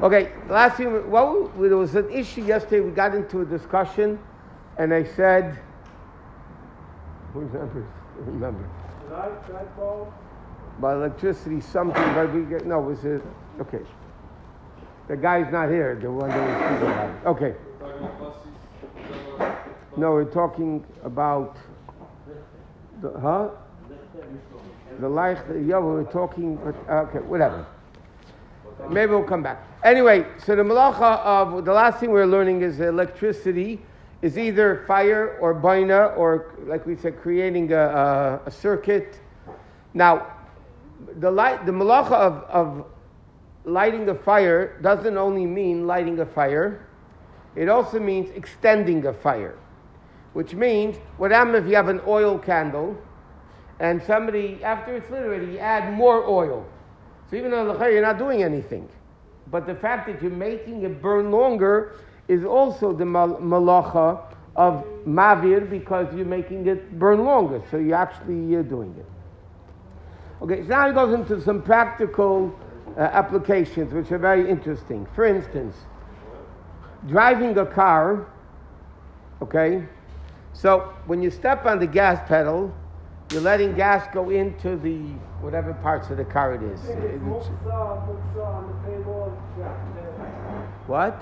Okay, last thing, there was an issue yesterday. We got into a discussion, and I said, who remembers? Light bulb? By electricity, something, but we get, no, was it, okay. The guy's not here, the one that was speaking about it. Okay. No, we're talking about, the light, yeah, we were talking, okay, whatever. Maybe we'll come back. Anyway, so the malacha of, the last thing we're learning is electricity is either fire or baina, or like we said, creating a circuit. Now, the malacha of lighting a fire doesn't only mean lighting a fire, it also means extending a fire. Which means, what happens if you have an oil candle, and somebody, after it's lit already, you add more oil. So even though you're not doing anything. But the fact that you're making it burn longer is also the malacha of mavir, because you're making it burn longer. So you're actually doing it. Okay, so now it goes into some practical applications, which are very interesting. For instance, driving a car, okay, so when you step on the gas pedal, you're letting gas go into the whatever parts of the car it is. What?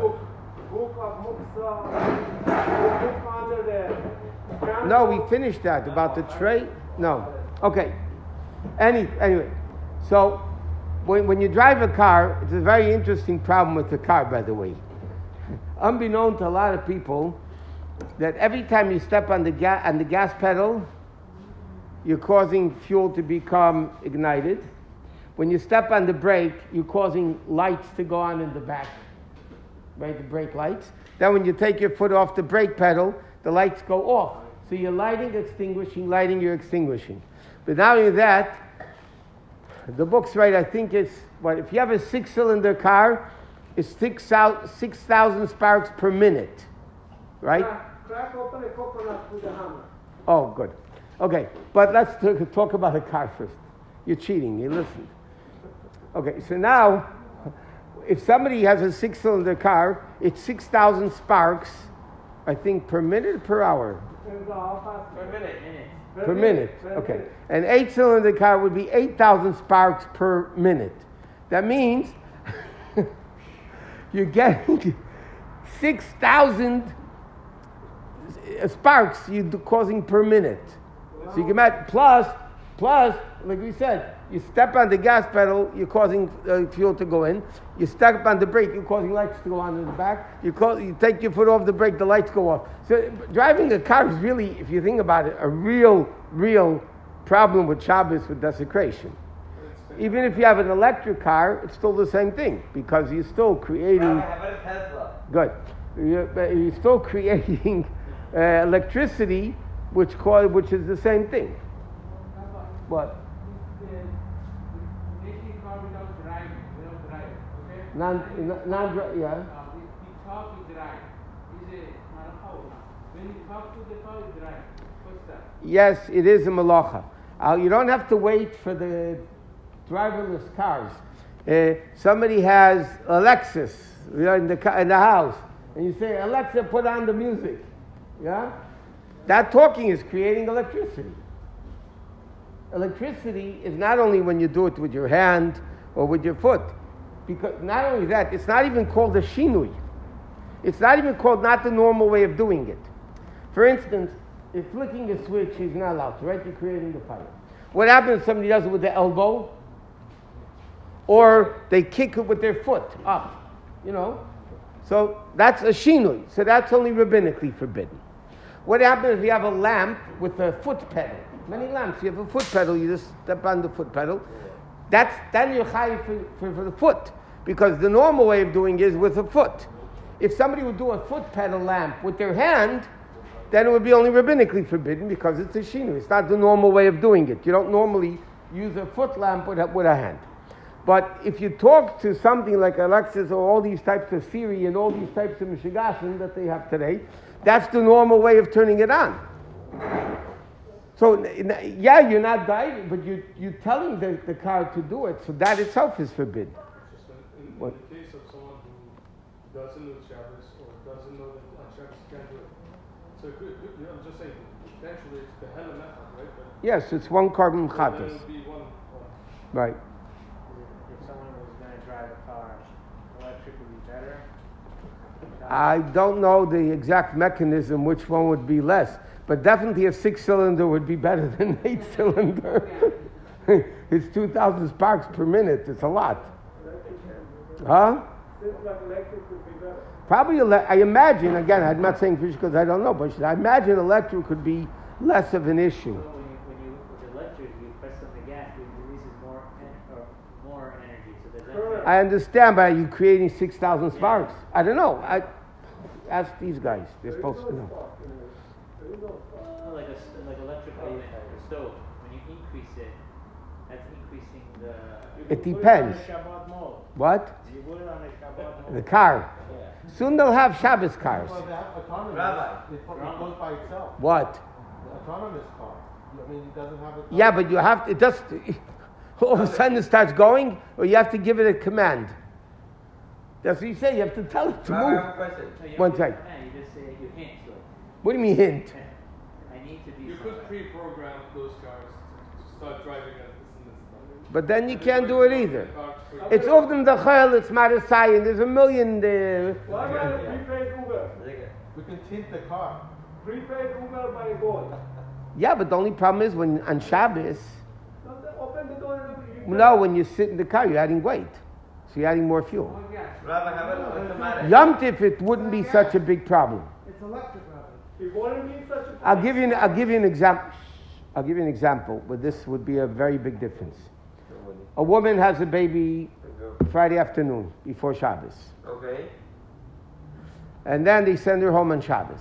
No, we finished that about the tray. No. Okay. Anyway, so when you drive a car, it's a very interesting problem with the car, by the way. Unbeknown to a lot of people, that every time you step on the gas pedal, you're causing fuel to become ignited. When you step on the brake, you're causing lights to go on in the back, right? The brake lights. Then when you take your foot off the brake pedal, the lights go off. So you're lighting, extinguishing, you're extinguishing. But not only that, the book's right, I think it's, if you have a 6-cylinder car, it's 6,000 sparks per minute, right? Crack open a coconut with a hammer. Oh, good. Okay, but let's talk about a car first. You're cheating, you listened. Okay, so now, if somebody has a 6-cylinder car, it's 6,000 sparks, I think, per minute or per hour? Per minute. Per minute, okay. An 8-cylinder car would be 8,000 sparks per minute. That means you're getting 6,000 sparks you're causing per minute. So you can imagine, plus, like we said, you step on the gas pedal, you're causing fuel to go in. You step on the brake, you're causing lights to go on in the back. You take your foot off the brake, the lights go off. So driving a car is really, if you think about it, a real problem with Shabbos, with desecration. Even if you have an electric car, it's still the same thing, because you're still creating... I have a Tesla. Good. You're still creating electricity, which is the same thing. What? Making car without driving, okay? Non-drive, yeah. We talk to drive. When you talk to the car, you drive. What's that? Yes, it is a malacha. You don't have to wait for the driverless cars. Somebody has Alexis in the house, and you say, Alexa, put on the music. Yeah? That talking is creating electricity. Electricity is not only when you do it with your hand or with your foot. Because not only that, it's not even called a shinui. It's not even called not the normal way of doing it. For instance, if flicking a switch is not allowed to, right? You're creating the fire. What happens if somebody does it with the elbow? Or they kick it with their foot up, So that's a shinui. So that's only rabbinically forbidden. What happens if you have a lamp with a foot pedal? Many lamps, you have a foot pedal, you just step on the foot pedal. Then you're chayiv for the foot. Because the normal way of doing it is with a foot. If somebody would do a foot pedal lamp with their hand, then it would be only rabbinically forbidden, because it's a shinui. It's not the normal way of doing it. You don't normally use a foot lamp with a hand. But if you talk to something like Alexis or all these types of Siri and all these types of Mishigashin that they have today, that's the normal way of turning it on. So, yeah, you're not guiding, but you're telling the car to do it, so that itself is forbidden. What? in the case of someone who doesn't know Shabbos or doesn't know that on Shabbos you can't do it. So I'm just saying, potentially it's the hella method, right? But Yes, it's one carbon then chatas. it would be one. Right. If someone was going to drive a car, electric would be better? I don't know the exact mechanism, which one would be less, but definitely a 6-cylinder would be better than an 8-cylinder. It's 2,000 sparks per minute. It's a lot. Huh? Seems like electric would be better. Probably, I imagine, again, I'm not saying fish because I don't know, but I imagine electric could be less of an issue. Well, with electric, you press on the gas, it releases more energy. So there's that. I understand, but are you creating 6,000 sparks? I don't know. Ask these guys. They're supposed to know. Like electric stove, when you increase it, that's increasing the. It depends. Shabbat mode. What? You put it on a Shabbat mode. The car. Yeah. Soon they'll have Shabbos cars. Well, they have autonomous. Rabbi. It goes by itself. What? The autonomous car. I mean, it doesn't have a. Yeah, but you have to, it does, all of a sudden it starts going, or you have to give it a command. That's what you say, you have to tell it to move. No, you One don't second. do that, you just say you hint to it. What do you mean hint? I need to be. You somewhere. could pre-program those cars to start driving at this and this time. But then you can't do it either. It's often the chayil, it's marasai, and there's a million there. Why not a prepaid Uber? We can tint the car. Prepaid Uber by God. Yeah, but the only problem is when on Shabbos, Open the door and you no, when you sit in the car, you're adding weight. So you're adding more fuel. Rabbi, Yom Tif, it wouldn't be such a big problem. It's electric, Rabbi. It wouldn't be such a I'll give you an example. I'll give you an example where this would be a very big difference. A woman has a baby Friday afternoon before Shabbos. Okay. And then they send her home on Shabbos.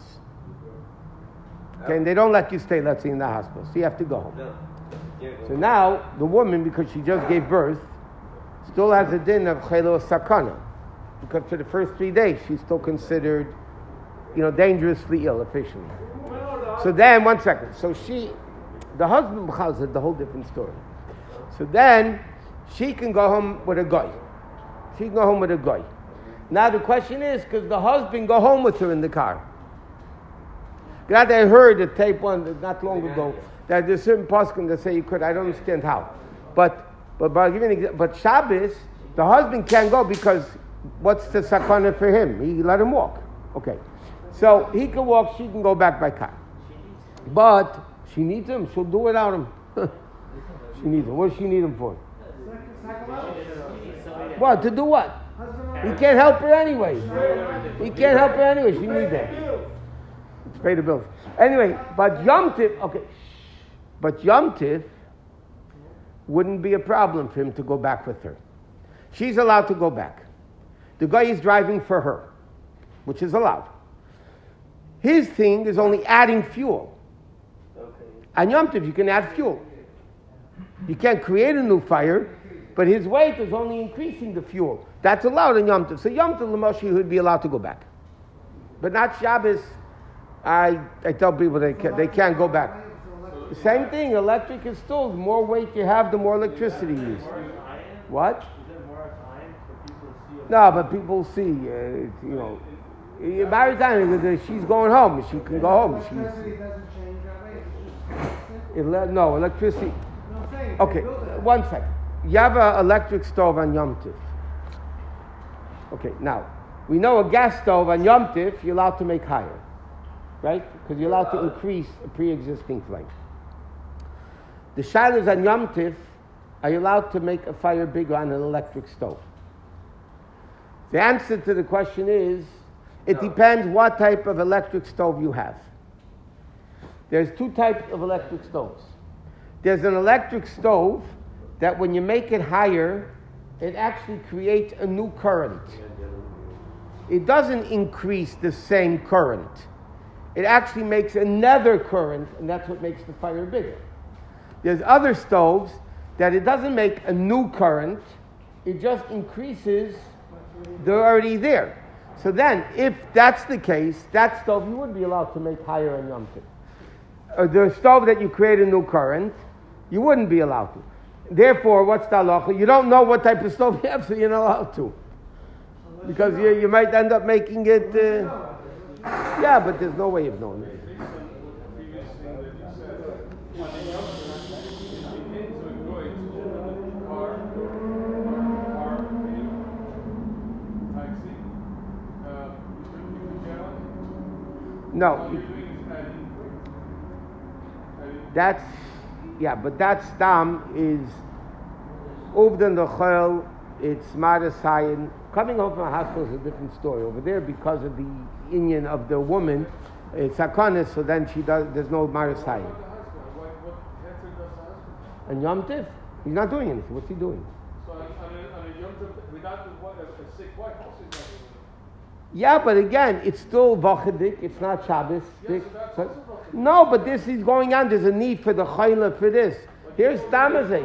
Okay, and they don't let you stay, let's say, in the hospital. So you have to go home. No. So now, the woman, because she just gave birth, still has a din of chelo sakana. Because for the first 3 days, she's still considered, dangerously ill officially. So then, 1 second. So the husband has the whole different story. So then, she can go home with a guy. She can go home with a guy. Now the question is, because the husband go home with her in the car. Glad I heard a tape one not long ago that there's certain poskim that say you could. I don't understand how, but I'll give you an example. But Shabbos, the husband can't go because what's the sakana for him? He let him walk. Okay, so he can walk. She can go back by car, but she needs him. She'll do without him. She needs him. What does she need him for? What to do? What? He can't help her anyway. He can't help her anyway. She needs him. Pay the bills. Anyway, but Yom Tif, okay. But Yom Tif wouldn't be a problem for him to go back with her. She's allowed to go back. The guy is driving for her, which is allowed. His thing is only adding fuel. Okay. On Yom Tif, you can add fuel. You can't create a new fire, but his weight is only increasing the fuel. That's allowed in Yom Tov. So Yom Tov, L'Moshe, he would be allowed to go back. But not Shabbos. I tell people they can't go back. The same thing, electric is still, the more weight you have, the more electricity you use. What? Is there more time for people to see? No, but people see, by the time she's going home, she can go home. Electricity doesn't change, Rabbi. No, electricity. Okay, 1 second. You have an electric stove on Yom Tif. Okay, now, we know a gas stove on Yom Tif, you're allowed to make higher. Right? Because you're allowed to increase a pre-existing flame. The shilas on Yom Tif, are you allowed to make a fire bigger on an electric stove? The answer to the question is, it depends what type of electric stove you have. There's 2 types of electric stoves. There's an electric stove that when you make it higher, it actually creates a new current. It doesn't increase the same current. It actually makes another current, and that's what makes the fire bigger. There's other stoves that it doesn't make a new current, it just increases, they're already there. So then, if that's the case, that stove you would be allowed to make higher on Yom Tov. The stove that you create a new current, you wouldn't be allowed to. Therefore, what's the halacha? You don't know what type of stove you have, so you're not allowed to. because you might end up making it. Yeah, but there's no way of knowing it. Based on the previous thing that you said, when a youngster is into a goy to car, taxi, you could get on. No, All you're doing is adding. that's but that stam is Uvdan the Chel. It's Marasayan. Coming home from a hospital is a different story. Over there, because of the union of the woman, it's Akanis, so then there's no Marasayan. What cancer does the husband? And Yom Tiv, he's not doing anything. What's he doing? So on a Yom Tov, without a sick wife, also is not doing it. Yeah, but again, it's still Vachadik, it's not Shabbos. Yes, so that's also Vachadik. No, but this is going on. There's a need for the Chayla for this. Here's Tamazay.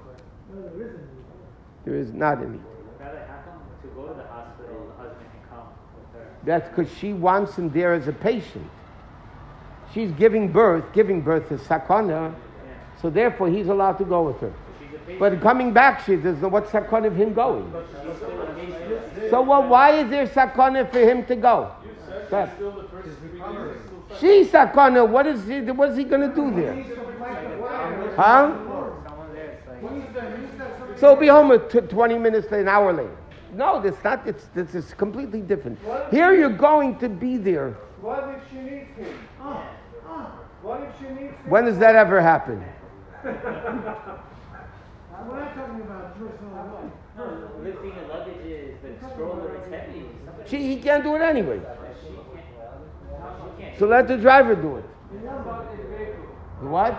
There is not a need. Rabbi, how come to go to the hospital, the husband can come with her? That's because she wants him there as a patient. She's giving birth is Sakana, so therefore he's allowed to go with her. She's a patient. But coming back, there's no what's Sakana of him going. She's still a patient. So why is there Sakana for him to go? You said That- she's still the first 3 days. She's Sakana. What is he going to do there? Huh? Someone there, it's like, So be home at 20 minutes, an hour later. No, that's not. This is completely different. Here you're going to be there. What if she needs him? What if she needs him? When does that ever happen? We're not talking about personal life. no, lifting the luggages, the stroller, it's heavy. Somebody, He can't do it anyway. she can't. So let the driver do it. What?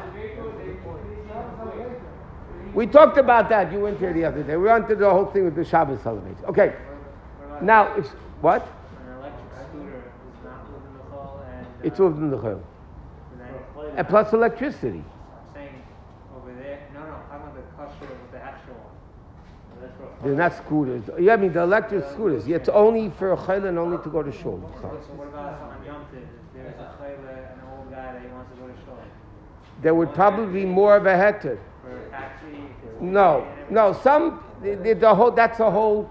We talked about that. You went there the other day. We went through the whole thing with the Shabbos celebration. Okay. Now, it's what? An electric scooter is not moving the fall and It's over in the Chayil. And plus electricity. I'm saying over there, no, I'm on the kosher with the actual one. That's for They're not scooters. Yeah, I mean the electric scooters. Yeah, it's only for a Chayil and only to go to shul. So what about on Yom Tov? If there's a trailer and an old guy that he wants to go to shul There would probably be more of a heter. for a taxi? if it's No, and no. Some the whole that's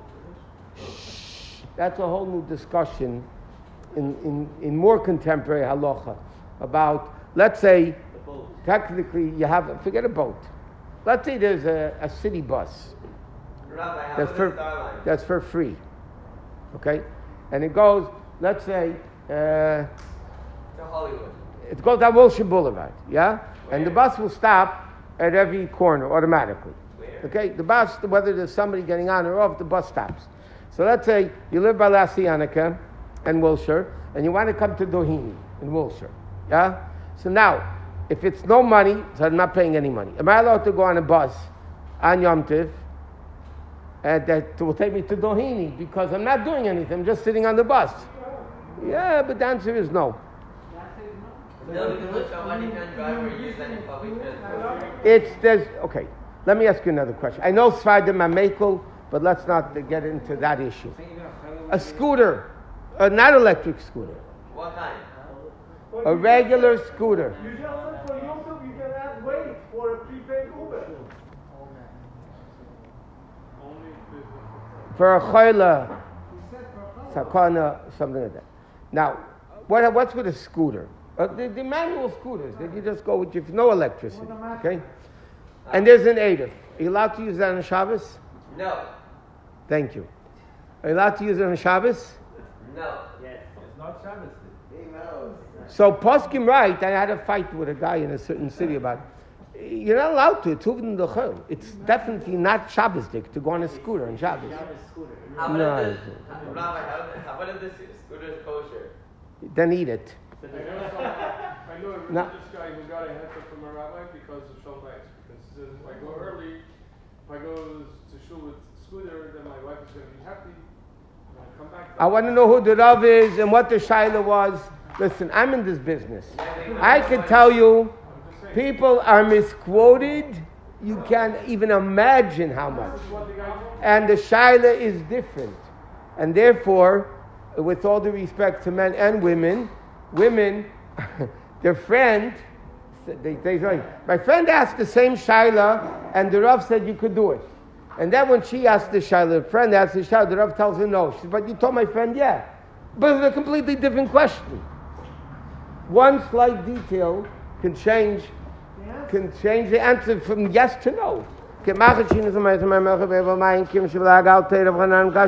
a whole new discussion in more contemporary halacha about, let's say, technically you have, forget a boat. Let's say there's a city bus Rabbi, how that's about for the star line? that's for free, okay, and it goes, let's say. To Hollywood. It goes down Wilshire Boulevard, yeah? And the bus will stop at every corner automatically. Where? Okay? The bus, whether there's somebody getting on or off, the bus stops. So let's say you live by Lassianica and Wilshire, and you want to come to Doheny in Wilshire, yeah? So now, if it's no money, so I'm not paying any money, am I allowed to go on a bus on Yom Tiv, and that will take me to Doheny because I'm not doing anything, I'm just sitting on the bus? Yeah, but the answer is no. No, because somebody can drive or use any public transport. Okay, let me ask you another question. I know Sfardim Mamekel, but let's not get into that issue. A scooter, not electric scooter, What kind? a regular scooter. You just said for Yom Tov you can have wait for a prepaid Uber. Only if For a chayla, sakana, something like that. Now, what's with a scooter? The manual scooters that you just go with, no electricity, okay? And there's an Eidif. Are you allowed to use that on Shabbos? No. Thank you. Are you allowed to use it on Shabbos? No. Yes. So Poskim right, I had a fight with a guy in a certain city about it. You're not allowed to. It's Huvin the Chol. It's definitely not Shabbosdik to go on a scooter on Shabbos. Shabbos scooter. How No, about it's- Rabbi, how about if this scooter is kosher? Then eat it. I know a religious No. guy who got a heter from a rabbi because of Shalom Bayis. Because he says, if I go early, if I go to shul with scooter, then my wife is going to be happy. When I come back, I want to know who the Rav is and what the Shaila was. Listen, I'm in this business. I can tell you, people are misquoted. You can't even imagine how much. And the Shaila is different. And therefore, with all due respect to men and women, their friend, they say, my friend asked the same Shaila, and the Rav said you could do it. And then when she asked the Shaila, the friend asked the Shaila, the Rav tells her no. She says, but you told my friend, yeah. But it's a completely different question. One slight detail can change the answer from yes to no.